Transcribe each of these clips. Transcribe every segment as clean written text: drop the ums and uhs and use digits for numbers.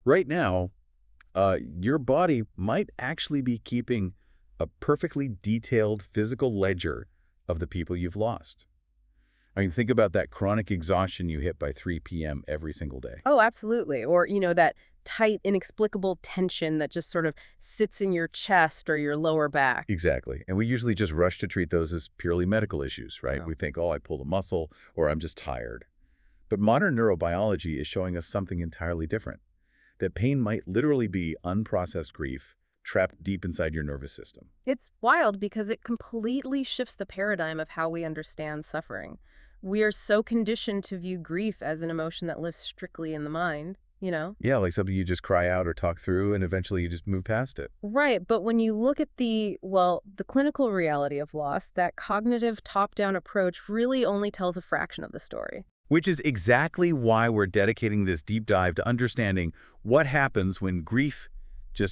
Right now, your body might actually be keeping a perfectly detailed physical ledger of the people you've lost. I mean, think about that chronic exhaustion you hit by 3 p.m. every single day. Oh, absolutely. Or, that tight, inexplicable tension that just sort of sits in your chest or your lower back. Exactly. And we usually just rush to treat those as purely medical issues, right? Yeah. We think, oh, I pulled a muscle or I'm just tired. But modern neurobiology is showing us something entirely different. That pain might literally be unprocessed grief trapped deep inside your nervous system. It's wild because it completely shifts the paradigm of how we understand suffering. We are so conditioned to view grief as an emotion that lives strictly in the mind. Yeah, like something you just cry out or talk through and eventually you just move past it. Right, but when you look at the clinical reality of loss, that cognitive top-down approach really only tells a fraction of the story. Which is exactly why we're dedicating this deep dive to understanding what happens when grief just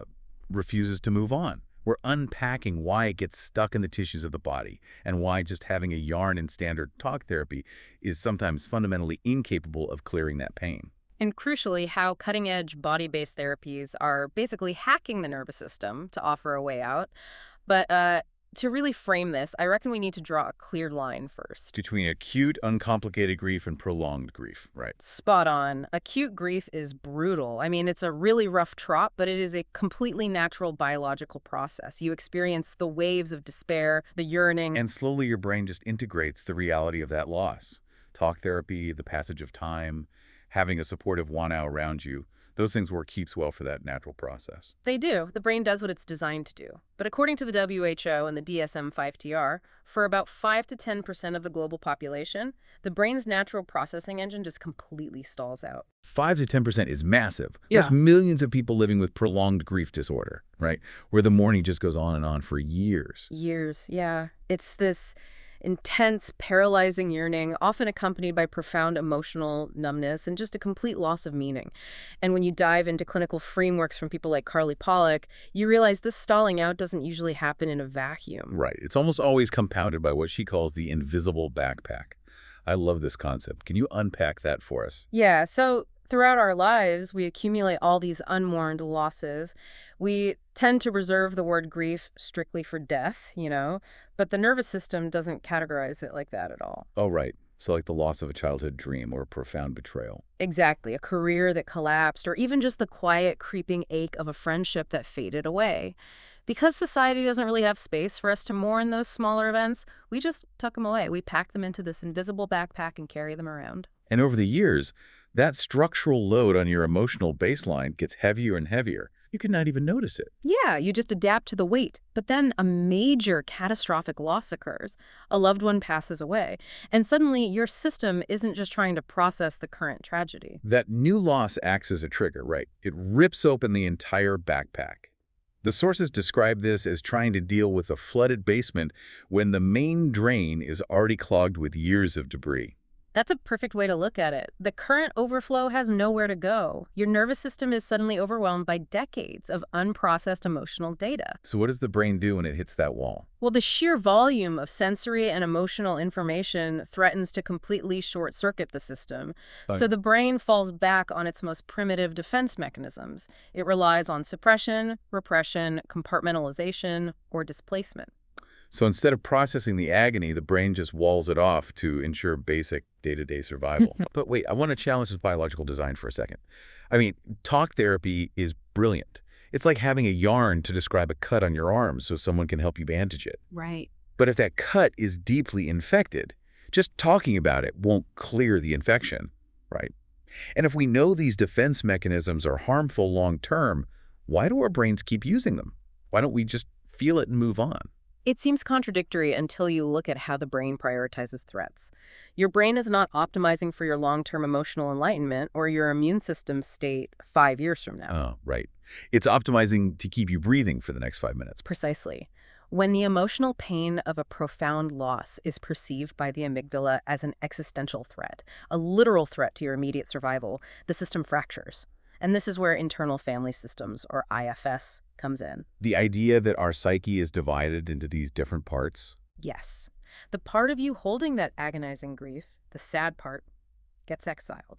refuses to move on. We're unpacking why it gets stuck in the tissues of the body and why just having a yarn in standard talk therapy is sometimes fundamentally incapable of clearing that pain. And crucially, how cutting-edge body-based therapies are basically hacking the nervous system to offer a way out. But to really frame this, I reckon we need to draw a clear line first. Between acute, uncomplicated grief and prolonged grief, right? Spot on. Acute grief is brutal. I mean, it's a really rough trot, but it is a completely natural biological process. You experience the waves of despair, the yearning. And slowly your brain just integrates the reality of that loss. Talk therapy, the passage of time, having a supportive one-out around you, those things work heaps well for that natural process. They do. The brain does what it's designed to do. But according to the WHO and the DSM-5-TR, for about 5 to 10% of the global population, the brain's natural processing engine just completely stalls out. 5 to 10% is massive. Yeah. That's millions of people living with prolonged grief disorder, right? Where the mourning just goes on and on for years. Years, yeah. It's this intense, paralyzing yearning, often accompanied by profound emotional numbness and just a complete loss of meaning. And when you dive into clinical frameworks from people like Carly Pollack, you realize this stalling out doesn't usually happen in a vacuum. Right. It's almost always compounded by what she calls the invisible backpack. I love this concept. Can you unpack that for us? Yeah, so throughout our lives, we accumulate all these unmourned losses. We tend to reserve the word grief strictly for death, but the nervous system doesn't categorize it like that at all. Oh, right. So like the loss of a childhood dream or a profound betrayal. Exactly, a career that collapsed, or even just the quiet, creeping ache of a friendship that faded away. Because society doesn't really have space for us to mourn those smaller events, we just tuck them away. We pack them into this invisible backpack and carry them around. And over the years, that structural load on your emotional baseline gets heavier and heavier. You could not even notice it. Yeah, you just adapt to the weight. But then a major catastrophic loss occurs. A loved one passes away. And suddenly your system isn't just trying to process the current tragedy. That new loss acts as a trigger, right? It rips open the entire backpack. The sources describe this as trying to deal with a flooded basement when the main drain is already clogged with years of debris. That's a perfect way to look at it. The current overflow has nowhere to go. Your nervous system is suddenly overwhelmed by decades of unprocessed emotional data. So what does the brain do when it hits that wall? Well, the sheer volume of sensory and emotional information threatens to completely short-circuit the system. So the brain falls back on its most primitive defense mechanisms. It relies on suppression, repression, compartmentalization, or displacement. So instead of processing the agony, the brain just walls it off to ensure basic day-to-day survival. But wait, I want to challenge this biological design for a second. I mean, talk therapy is brilliant. It's like having a yarn to describe a cut on your arm so someone can help you bandage it. Right. But if that cut is deeply infected, just talking about it won't clear the infection, right? And if we know these defense mechanisms are harmful long-term, why do our brains keep using them? Why don't we just feel it and move on? It seems contradictory until you look at how the brain prioritizes threats. Your brain is not optimizing for your long-term emotional enlightenment or your immune system state 5 years from now. Oh, right. It's optimizing to keep you breathing for the next 5 minutes. Precisely. When the emotional pain of a profound loss is perceived by the amygdala as an existential threat, a literal threat to your immediate survival, the system fractures. And this is where internal family systems, or IFS, comes in. The idea that our psyche is divided into these different parts. Yes. The part of you holding that agonizing grief, the sad part, gets exiled.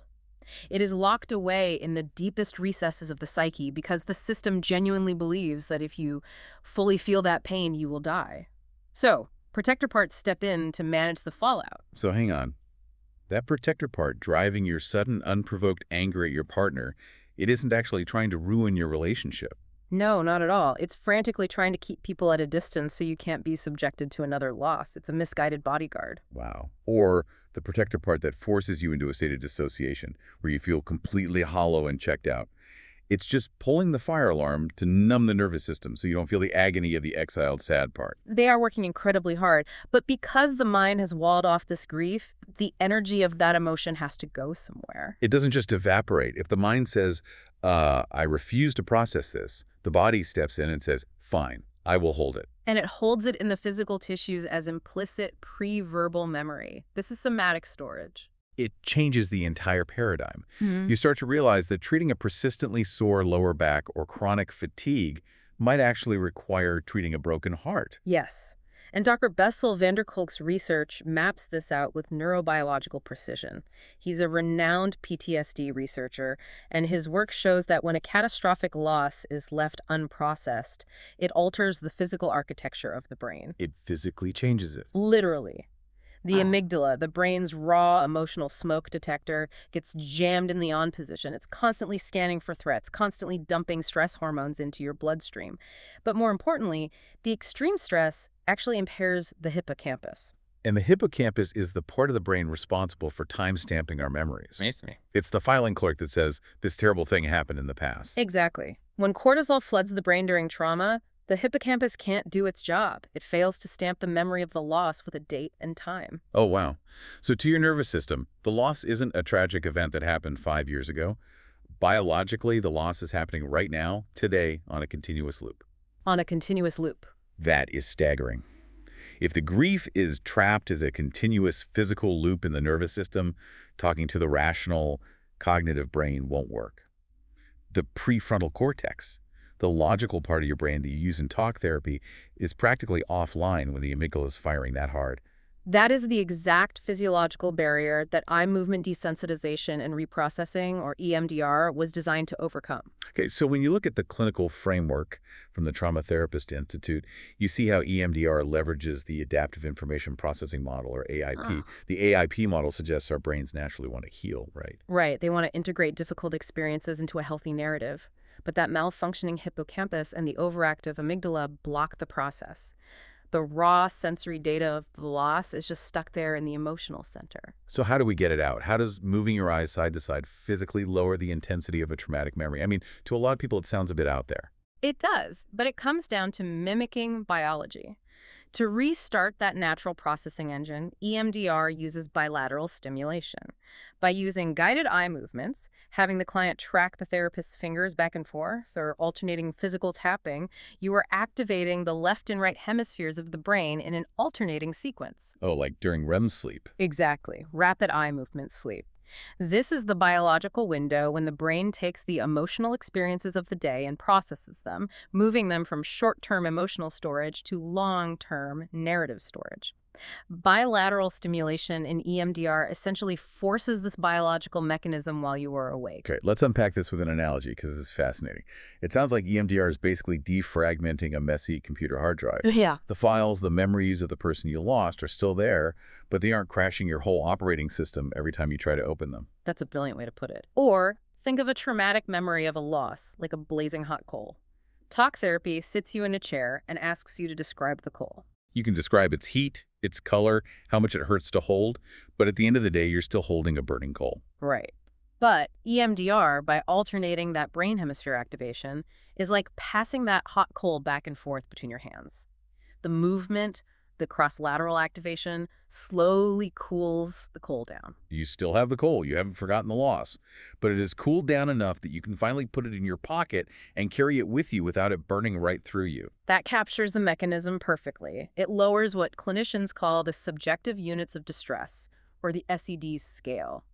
It is locked away in the deepest recesses of the psyche because the system genuinely believes that if you fully feel that pain, you will die. So, protector parts step in to manage the fallout. So hang on. That protector part driving your sudden unprovoked anger at your partner, it isn't actually trying to ruin your relationship. No, not at all. It's frantically trying to keep people at a distance so you can't be subjected to another loss. It's a misguided bodyguard. Wow. Or the protector part that forces you into a state of dissociation, where you feel completely hollow and checked out. It's just pulling the fire alarm to numb the nervous system so you don't feel the agony of the exiled sad part. They are working incredibly hard, but because the mind has walled off this grief, the energy of that emotion has to go somewhere. It doesn't just evaporate. If the mind says, I refuse to process this, the body steps in and says, fine, I will hold it. And it holds it in the physical tissues as implicit pre-verbal memory. This is somatic storage. It changes the entire paradigm. Mhm. You start to realize that treating a persistently sore lower back or chronic fatigue might actually require treating a broken heart. Yes. And Dr. Bessel van der Kolk's research maps this out with neurobiological precision. He's a renowned PTSD researcher, and his work shows that when a catastrophic loss is left unprocessed, it alters the physical architecture of the brain. It physically changes it. Literally. The amygdala, the brain's raw emotional smoke detector, gets jammed in the on position. It's constantly scanning for threats, constantly dumping stress hormones into your bloodstream. But more importantly, the extreme stress actually impairs the hippocampus. And the hippocampus is the part of the brain responsible for time-stamping our memories. Amazes me. It's the filing clerk that says, this terrible thing happened in the past. Exactly. When cortisol floods the brain during trauma, the hippocampus can't do its job. It fails to stamp the memory of the loss with a date and time. Oh, wow. So to your nervous system, the loss isn't a tragic event that happened 5 years ago. Biologically, the loss is happening right now, today, on a continuous loop. On a continuous loop. That is staggering. If the grief is trapped as a continuous physical loop in the nervous system, talking to the rational, cognitive brain won't work. The prefrontal cortex, the logical part of your brain that you use in talk therapy, is practically offline when the amygdala is firing that hard. That is the exact physiological barrier that eye movement desensitization and reprocessing, or EMDR, was designed to overcome. Okay, so when you look at the clinical framework from the Trauma Therapist Institute, you see how EMDR leverages the Adaptive Information Processing Model, or AIP. The AIP model suggests our brains naturally want to heal, right? Right, they want to integrate difficult experiences into a healthy narrative. But that malfunctioning hippocampus and the overactive amygdala block the process. The raw sensory data of the loss is just stuck there in the emotional center. So how do we get it out? How does moving your eyes side to side physically lower the intensity of a traumatic memory? I mean, to a lot of people, it sounds a bit out there. It does, but it comes down to mimicking biology. To restart that natural processing engine, EMDR uses bilateral stimulation. By using guided eye movements, having the client track the therapist's fingers back and forth, or alternating physical tapping, you are activating the left and right hemispheres of the brain in an alternating sequence. Oh, like during REM sleep. Exactly. Rapid eye movement sleep. This is the biological window when the brain takes the emotional experiences of the day and processes them, moving them from short-term emotional storage to long-term narrative storage. Bilateral stimulation in EMDR essentially forces this biological mechanism while you are awake. Okay, let's unpack this with an analogy because this is fascinating. It sounds like EMDR is basically defragmenting a messy computer hard drive. Yeah. The files, the memories of the person you lost are still there, but they aren't crashing your whole operating system every time you try to open them. That's a brilliant way to put it. Or think of a traumatic memory of a loss, like a blazing hot coal. Talk therapy sits you in a chair and asks you to describe the coal. You can describe its heat, its color, how much it hurts to hold, but at the end of the day, you're still holding a burning coal. Right. But EMDR, by alternating that brain hemisphere activation, is like passing that hot coal back and forth between your hands. The movement, the cross-lateral activation, slowly cools the coal down. You still have the coal. You haven't forgotten the loss. But it has cooled down enough that you can finally put it in your pocket and carry it with you without it burning right through you. That captures the mechanism perfectly. It lowers what clinicians call the subjective units of distress, or the SED scale.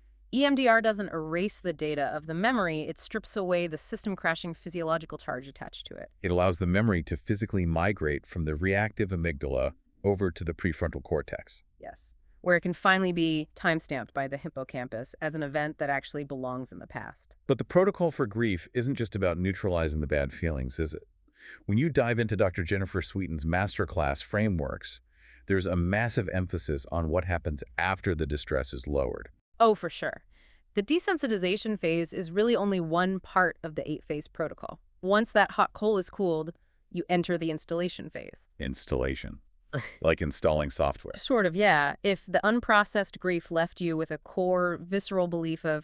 EMDR doesn't erase the data of the memory, it strips away the system-crashing physiological charge attached to it. It allows the memory to physically migrate from the reactive amygdala over to the prefrontal cortex. Yes. where it can finally be timestamped by the hippocampus as an event that actually belongs in the past. But the protocol for grief isn't just about neutralizing the bad feelings, is it? When you dive into Dr. Jennifer Sweeten's masterclass frameworks, there's a massive emphasis on what happens after the distress is lowered. Oh, for sure. The desensitization phase is really only one part of the 8-phase protocol. Once that hot coal is cooled, you enter the installation phase. Installation. Like installing software. Sort of, yeah. If the unprocessed grief left you with a core, visceral belief of,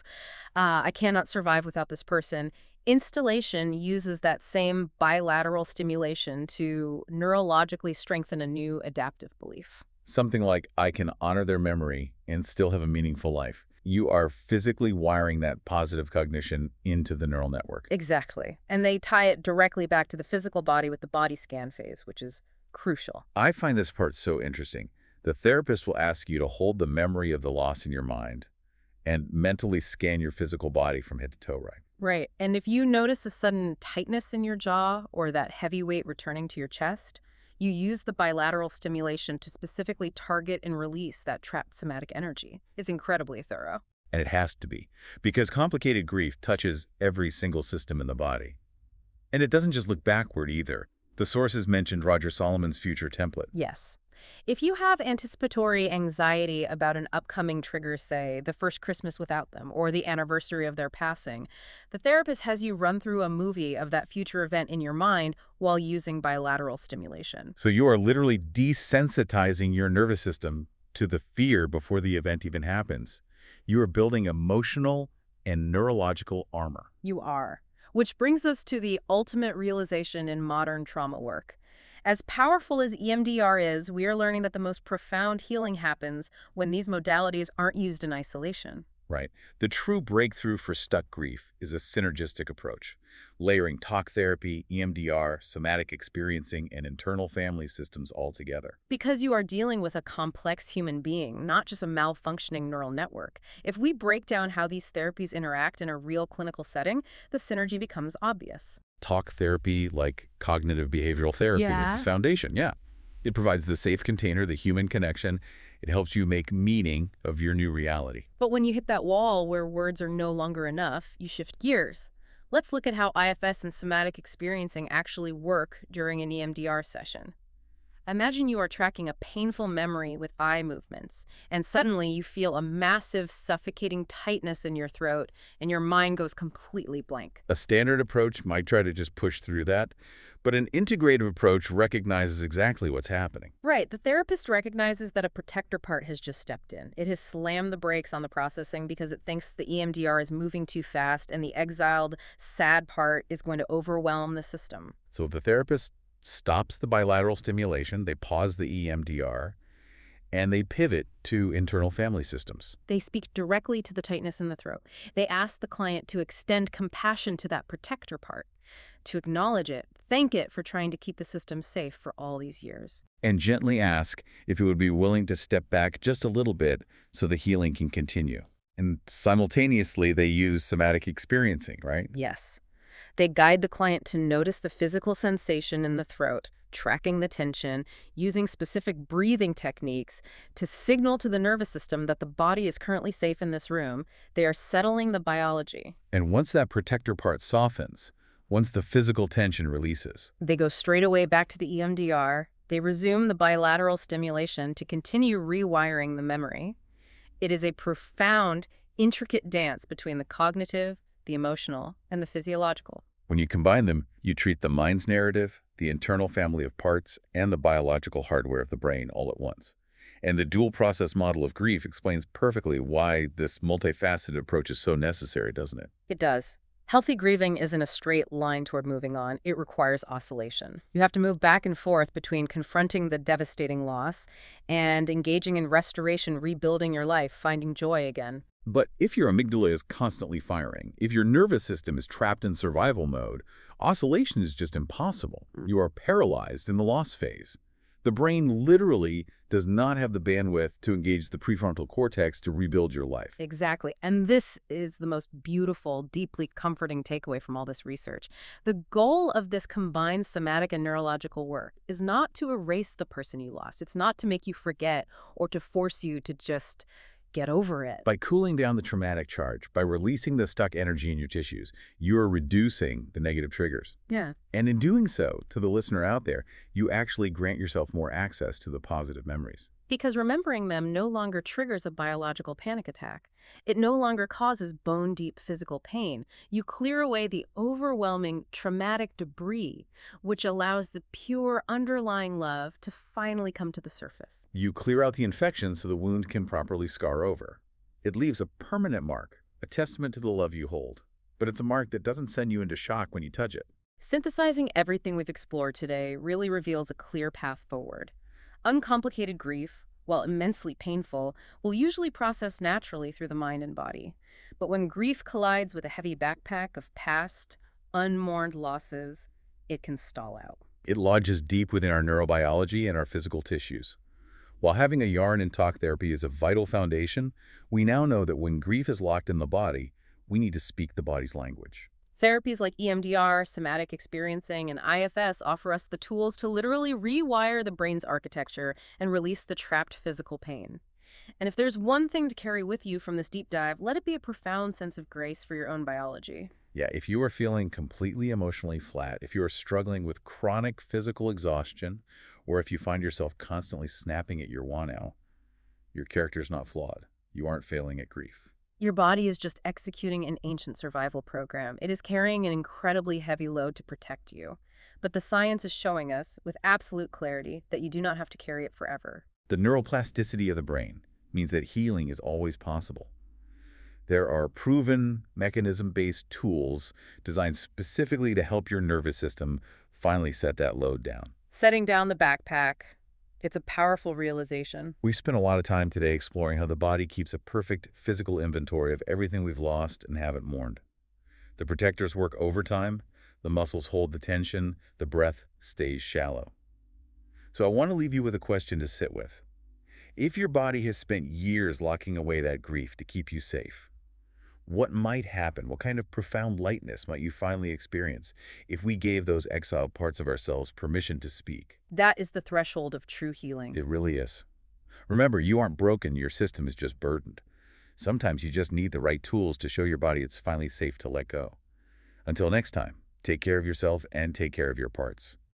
I cannot survive without this person, installation uses that same bilateral stimulation to neurologically strengthen a new adaptive belief. Something like, I can honor their memory and still have a meaningful life. You are physically wiring that positive cognition into the neural network. Exactly. And they tie it directly back to the physical body with the body scan phase, which is crucial. I find this part so interesting. The therapist will ask you to hold the memory of the loss in your mind and mentally scan your physical body from head to toe, right? Right. And if you notice a sudden tightness in your jaw or that heavy weight returning to your chest, you use the bilateral stimulation to specifically target and release that trapped somatic energy. It's incredibly thorough. And it has to be, because complicated grief touches every single system in the body. And it doesn't just look backward either. The sources mentioned Roger Solomon's future template. Yes. If you have anticipatory anxiety about an upcoming trigger, say, the first Christmas without them or the anniversary of their passing, the therapist has you run through a movie of that future event in your mind while using bilateral stimulation. So you are literally desensitizing your nervous system to the fear before the event even happens. You are building emotional and neurological armor. You are. Which brings us to the ultimate realization in modern trauma work. As powerful as EMDR is, we are learning that the most profound healing happens when these modalities aren't used in isolation. Right. The true breakthrough for stuck grief is a synergistic approach, layering talk therapy, EMDR, somatic experiencing, and internal family systems all together. Because you are dealing with a complex human being, not just a malfunctioning neural network. If we break down how these therapies interact in a real clinical setting, the synergy becomes obvious. Talk therapy, like cognitive behavioral therapy, is foundation, yeah. It provides the safe container, the human connection. It helps you make meaning of your new reality. But when you hit that wall where words are no longer enough, you shift gears. Let's look at how IFS and somatic experiencing actually work during an EMDR session. Imagine you are tracking a painful memory with eye movements, and suddenly you feel a massive, suffocating tightness in your throat, and your mind goes completely blank. A standard approach might try to just push through that, but an integrative approach recognizes exactly what's happening. Right. The therapist recognizes that a protector part has just stepped in. It has slammed the brakes on the processing because it thinks the EMDR is moving too fast, and the exiled, sad part is going to overwhelm the system. So the therapist stops the bilateral stimulation, they pause the EMDR, and they pivot to internal family systems. They speak directly to the tightness in the throat. They ask the client to extend compassion to that protector part, to acknowledge it, thank it for trying to keep the system safe for all these years. And gently ask if it would be willing to step back just a little bit so the healing can continue. And simultaneously, they use somatic experiencing, right? Yes. They guide the client to notice the physical sensation in the throat, tracking the tension, using specific breathing techniques to signal to the nervous system that the body is currently safe in this room. They are settling the biology. And once that protector part softens, once the physical tension releases, they go straight away back to the EMDR. They resume the bilateral stimulation to continue rewiring the memory. It is a profound, intricate dance between the cognitive, the emotional, and the physiological. When you combine them, you treat the mind's narrative, the internal family of parts, and the biological hardware of the brain all at once. And the dual process model of grief explains perfectly why this multifaceted approach is so necessary, doesn't it? It does. Healthy grieving isn't a straight line toward moving on. It requires oscillation. You have to move back and forth between confronting the devastating loss and engaging in restoration, rebuilding your life, finding joy again. But if your amygdala is constantly firing, if your nervous system is trapped in survival mode, oscillation is just impossible. You are paralyzed in the loss phase. The brain literally does not have the bandwidth to engage the prefrontal cortex to rebuild your life. Exactly. And this is the most beautiful, deeply comforting takeaway from all this research. The goal of this combined somatic and neurological work is not to erase the person you lost. It's not to make you forget or to force you to just get over it. By cooling down the traumatic charge, by releasing the stuck energy in your tissues, you are reducing the negative triggers. Yeah. And in doing so, to the listener out there, you actually grant yourself more access to the positive memories. Because remembering them no longer triggers a biological panic attack. It no longer causes bone-deep physical pain. You clear away the overwhelming traumatic debris, which allows the pure underlying love to finally come to the surface. You clear out the infection so the wound can properly scar over. It leaves a permanent mark, a testament to the love you hold. But it's a mark that doesn't send you into shock when you touch it. Synthesizing everything we've explored today really reveals a clear path forward. Uncomplicated grief, while immensely painful, will usually process naturally through the mind and body. But when grief collides with a heavy backpack of past, unmourned losses, it can stall out. It lodges deep within our neurobiology and our physical tissues. While having a yarn and talk therapy is a vital foundation, we now know that when grief is locked in the body, we need to speak the body's language. Therapies like EMDR, somatic experiencing, and IFS offer us the tools to literally rewire the brain's architecture and release the trapped physical pain. And if there's one thing to carry with you from this deep dive, let it be a profound sense of grace for your own biology. Yeah, if you are feeling completely emotionally flat, if you are struggling with chronic physical exhaustion, or if you find yourself constantly snapping at your wano, your character's not flawed. You aren't failing at grief. Your body is just executing an ancient survival program. It is carrying an incredibly heavy load to protect you. But the science is showing us, with absolute clarity, that you do not have to carry it forever. The neuroplasticity of the brain means that healing is always possible. There are proven mechanism-based tools designed specifically to help your nervous system finally set that load down. Setting down the backpack. It's a powerful realization. We spent a lot of time today exploring how the body keeps a perfect physical inventory of everything we've lost and haven't mourned. The protectors work overtime, the muscles hold the tension, the breath stays shallow. So I want to leave you with a question to sit with. If your body has spent years locking away that grief to keep you safe, what might happen? What kind of profound lightness might you finally experience if we gave those exiled parts of ourselves permission to speak? That is the threshold of true healing. It really is. Remember, you aren't broken, your system is just burdened. Sometimes you just need the right tools to show your body it's finally safe to let go. Until next time, take care of yourself and take care of your parts.